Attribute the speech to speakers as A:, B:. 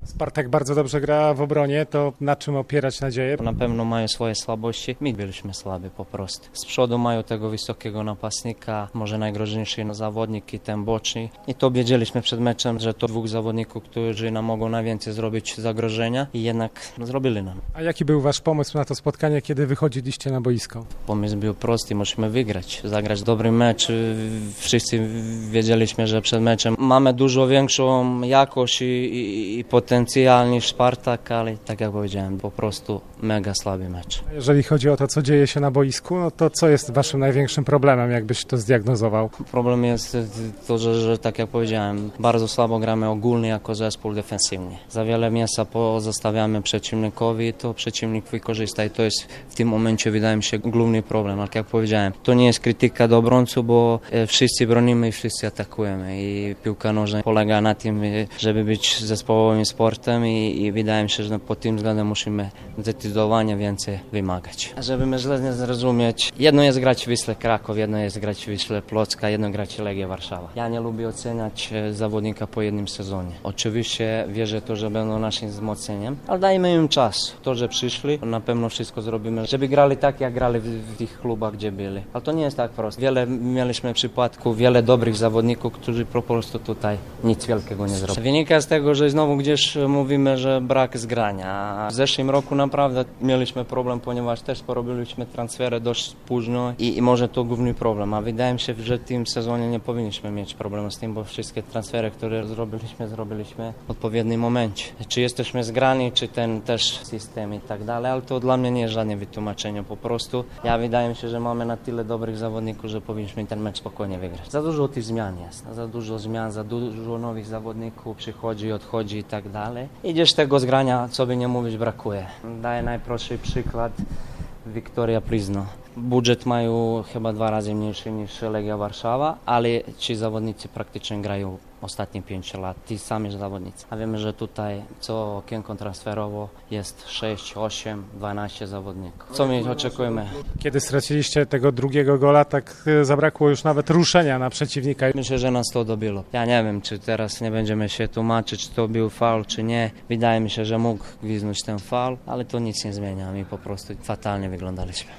A: Spartak bardzo dobrze gra w obronie, to na czym opierać nadzieję?
B: Na pewno mają swoje słabości, my byliśmy słabi po prostu. Z przodu mają tego wysokiego napastnika, może najgroźniejszy zawodnik i ten boczny. I to wiedzieliśmy przed meczem, że to dwóch zawodników, którzy nam mogą najwięcej zrobić zagrożenia i jednak zrobili nam.
A: A jaki był wasz pomysł na to spotkanie, kiedy wychodziliście na boisko?
B: Pomysł był prosty, musimy wygrać, zagrać dobry mecz. Wszyscy wiedzieliśmy, że przed meczem mamy dużo większą jakość i potencjał niż Spartak, ale tak jak powiedziałem, po prostu mega słaby mecz.
A: Jeżeli chodzi o to, co dzieje się na boisku, no to co jest waszym największym problemem, jakbyś to zdiagnozował?
B: Problem jest to, że tak jak powiedziałem, bardzo słabo gramy ogólnie jako zespół defensywnie. Za wiele miejsca pozostawiamy przeciwnikowi i to przeciwnik wykorzysta i to jest w tym momencie, wydaje mi się, główny problem. Jak powiedziałem, to nie jest krytyka do obrońców, bo wszyscy bronimy i wszyscy atakujemy i piłka nożna polega na tym, żeby być zespołowym sportem i wydaje mi się, że pod tym względem musimy zdecydowanie więcej wymagać. Żeby mnie źle nie zrozumieć, jedno jest grać w Wisle Kraków, jedno jest grać w Wisle Płocka, jedno grać w Legii Warszawa. Ja nie lubię oceniać zawodnika po jednym sezonie. Oczywiście wierzę to, że będą naszym wzmocnieniem, ale dajmy im czas. To, że przyszli, na pewno wszystko zrobimy, żeby grali tak, jak grali w tych klubach, gdzie byli. Ale to nie jest tak prosto. Mieliśmy przypadków, wiele dobrych zawodników, którzy po prostu tutaj nic wielkiego nie zrobili. Wynika z tego, że znowu gdzieś mówimy, że brak zgrania. W zeszłym roku naprawdę mieliśmy problem, ponieważ też porobiliśmy transfery dość późno i może to główny problem. A wydaje mi się, że w tym sezonie nie powinniśmy mieć problemu z tym, bo wszystkie transfery, które zrobiliśmy w odpowiednim momencie. Czy jesteśmy zgrani, czy ten też system i tak dalej, ale to dla mnie nie jest żadne wytłumaczenie po prostu. Wydaje mi się, że mamy na tyle dobrych zawodników, że powinniśmy ten mecz spokojnie wygrać. Za dużo tych zmian jest, za dużo zmian, za dużo nowych zawodników przychodzi, odchodzi i tak dalej. I gdzieś tego zgrania, co by nie mówić, brakuje. Daję najprostszy przykład. Wiktoria Plzno. Budżet mają chyba 2 razy mniejszy niż Legia Warszawa, ale ci zawodnicy praktycznie grają ostatnie 5 lat, ci sami zawodnicy. A wiemy, że tutaj co okienko transferowo jest 6, 8, 12 zawodników. Co my oczekujemy?
A: Kiedy straciliście tego drugiego gola, tak zabrakło już nawet ruszenia na przeciwnika.
B: Myślę, że nas to dobiło. Ja nie wiem, czy teraz nie będziemy się tłumaczyć, czy to był faul, czy nie. Wydaje mi się, że mógł gwizdnąć ten faul, ale to nic nie zmienia. My po prostu fatalnie wyglądaliśmy.